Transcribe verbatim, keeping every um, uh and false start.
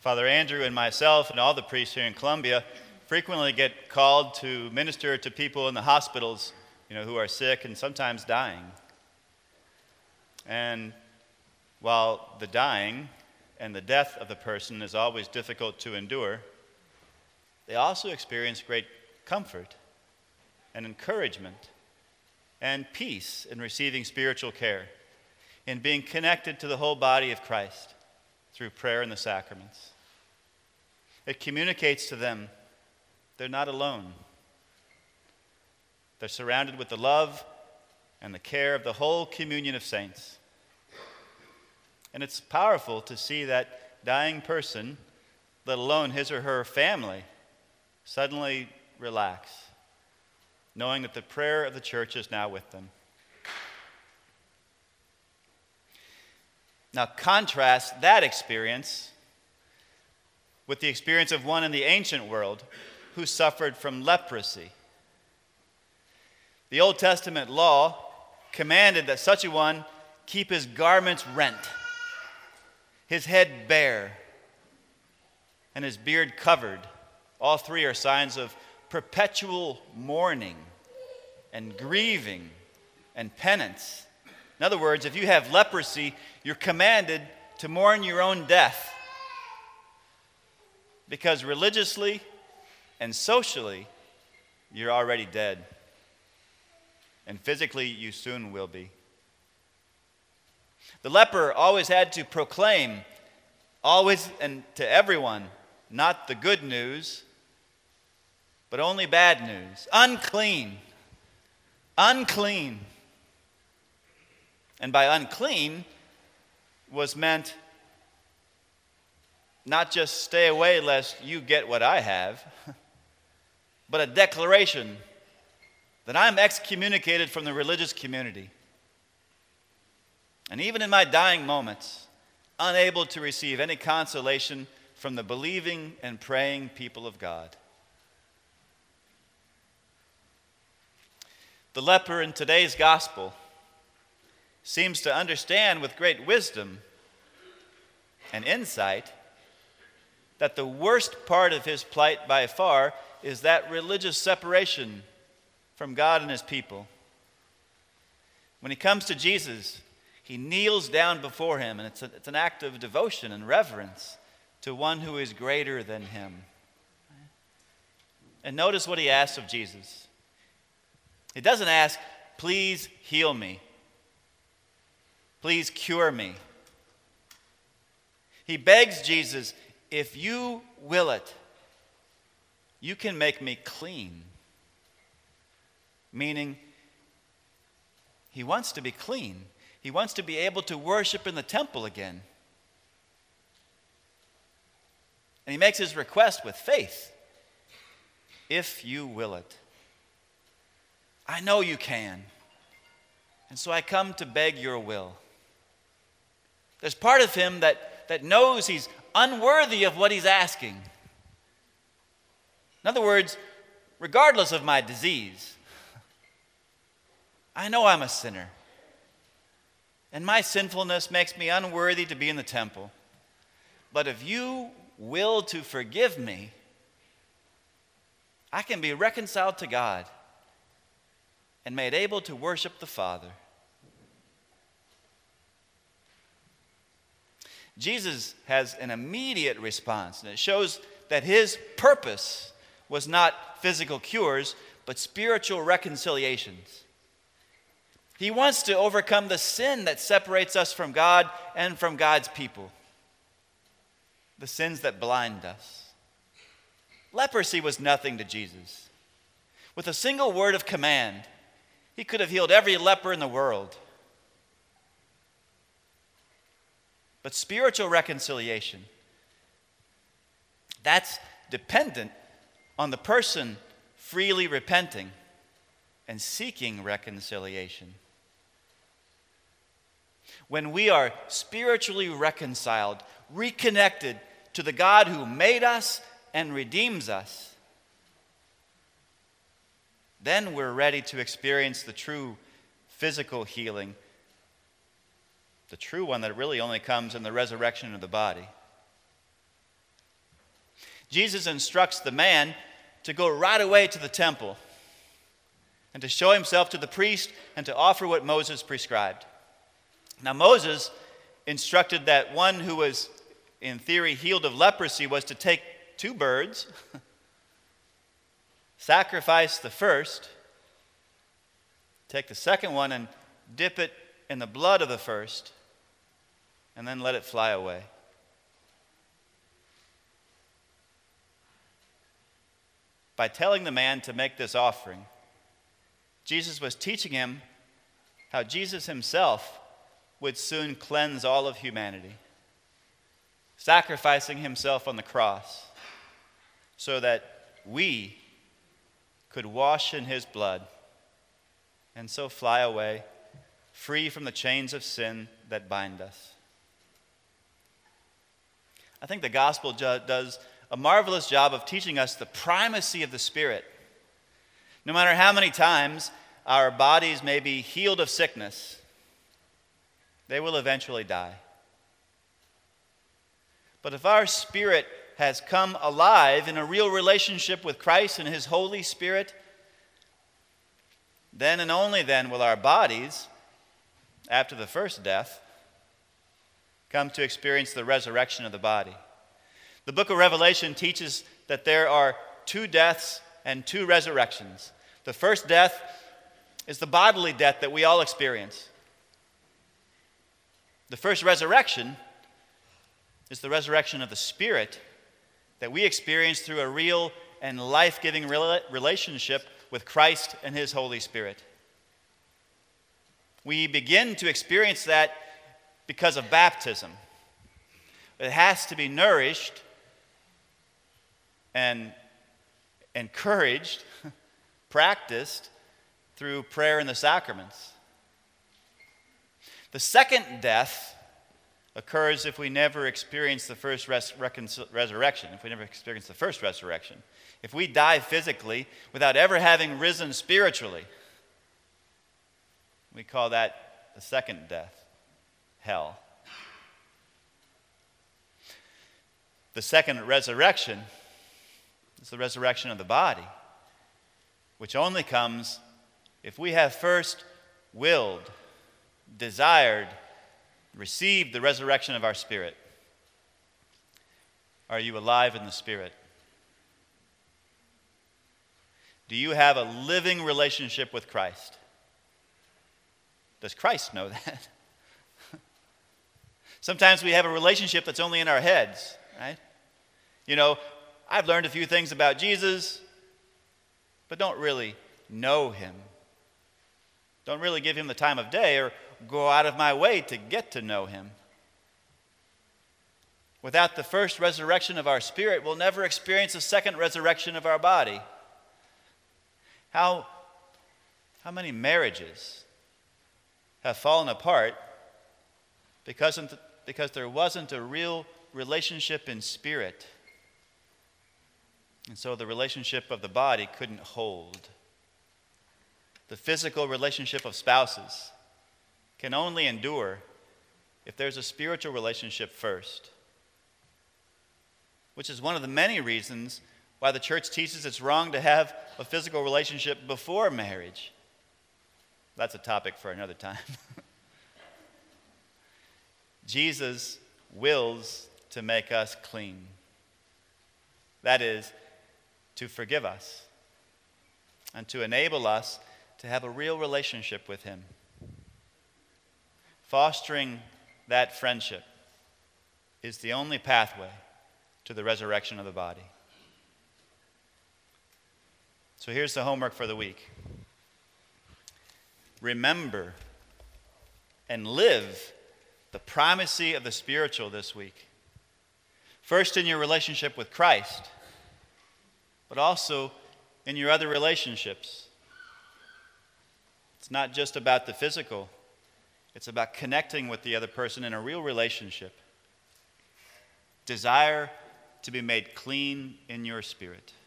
Father Andrew and myself and all the priests here in Columbia frequently get called to minister to people in the hospitals, you know, who are sick and sometimes dying. And while the dying and the death of the person is always difficult to endure, they also experience great comfort and encouragement and peace in receiving spiritual care, in being connected to the whole body of Christ through prayer and the sacraments. It communicates to them they're not alone. They're surrounded with the love and the care of the whole communion of saints. And it's powerful to see that dying person, let alone his or her family, suddenly relax, knowing that the prayer of the church is now with them. Now contrast that experience with the experience of one in the ancient world who suffered from leprosy. The Old Testament law commanded that such a one keep his garments rent, his head bare, and his beard covered. All three are signs of perpetual mourning and grieving and penance. In other words, if you have leprosy, you're commanded to mourn your own death, because religiously and socially, you're already dead. And physically, you soon will be. The leper always had to proclaim, always and to everyone, not the good news, but only bad news. Unclean. Unclean. And by unclean was meant not just stay away lest you get what I have, but a declaration that I'm excommunicated from the religious community. And even in my dying moments, unable to receive any consolation from the believing and praying people of God. The leper in today's gospel seems to understand with great wisdom and insight that the worst part of his plight by far is that religious separation from God and his people. When he comes to Jesus, he kneels down before him, and it's, a, it's an act of devotion and reverence to one who is greater than him. And notice what he asks of Jesus. He doesn't ask, please heal me. Please cure me. He begs Jesus, if you will it, you can make me clean. Meaning, he wants to be clean. He wants to be able to worship in the temple again. And he makes his request with faith. If you will it. I know you can. And so I come to beg your will. There's part of him that, that knows he's unworthy of what he's asking. In other words, regardless of my disease, I know I'm a sinner. And my sinfulness makes me unworthy to be in the temple. But if you will to forgive me, I can be reconciled to God and made able to worship the Father. Jesus has an immediate response, and it shows that his purpose was not physical cures, but spiritual reconciliations. He wants to overcome the sin that separates us from God and from God's people, the sins that blind us. Leprosy was nothing to Jesus. With a single word of command, he could have healed every leper in the world. But spiritual reconciliation, that's dependent on the person freely repenting and seeking reconciliation. When we are spiritually reconciled, reconnected to the God who made us and redeems us, then we're ready to experience the true physical healing, the true one that really only comes in the resurrection of the body. Jesus instructs the man to go right away to the temple and to show himself to the priest and to offer what Moses prescribed. Now, Moses instructed that one who was, in theory, healed of leprosy was to take two birds, sacrifice the first, take the second one and dip it in the blood of the first, and then let it fly away. By telling the man to make this offering, Jesus was teaching him how Jesus himself would soon cleanse all of humanity, sacrificing himself on the cross so that we could wash in his blood and so fly away, free from the chains of sin that bind us. I think the gospel ju- does a marvelous job of teaching us the primacy of the Spirit. No matter how many times our bodies may be healed of sickness, they will eventually die. But if our spirit has come alive in a real relationship with Christ and his Holy Spirit, then and only then will our bodies, after the first death, come to experience the resurrection of the body. The book of Revelation teaches that there are two deaths and two resurrections. The first death is the bodily death that we all experience. The first resurrection is the resurrection of the Spirit that we experience through a real and life-giving relationship with Christ and his Holy Spirit. We begin to experience that because of baptism. It has to be nourished and encouraged, practiced through prayer and the sacraments. The second death occurs if we never experience the first res- reconcil- resurrection, if we never experience the first resurrection. If we die physically without ever having risen spiritually, we call that the second death, hell. The second resurrection is the resurrection of the body, which only comes if we have first willed, desired, received the resurrection of our spirit. Are you alive in the Spirit? Do you have a living relationship with Christ? Does Christ know that? Sometimes we have a relationship that's only in our heads, right? You know, I've learned a few things about Jesus, but don't really know him. Don't really give him the time of day or go out of my way to get to know him. Without the first resurrection of our spirit, we'll never experience a second resurrection of our body. How, how many marriages have fallen apart because, because there wasn't a real relationship in spirit? And so the relationship of the body couldn't hold. The physical relationship of spouses can only endure if there's a spiritual relationship first, which is one of the many reasons why the church teaches it's wrong to have a physical relationship before marriage. That's a topic for another time. Jesus wills to make us clean. That is, to forgive us and to enable us to have a real relationship with him. Fostering that friendship is the only pathway to the resurrection of the body. So here's the homework for the week. Remember and live the primacy of the spiritual this week. First in your relationship with Christ, but also in your other relationships. It's not just about the physical. It's about connecting with the other person in a real relationship. Desire to be made clean in your spirit.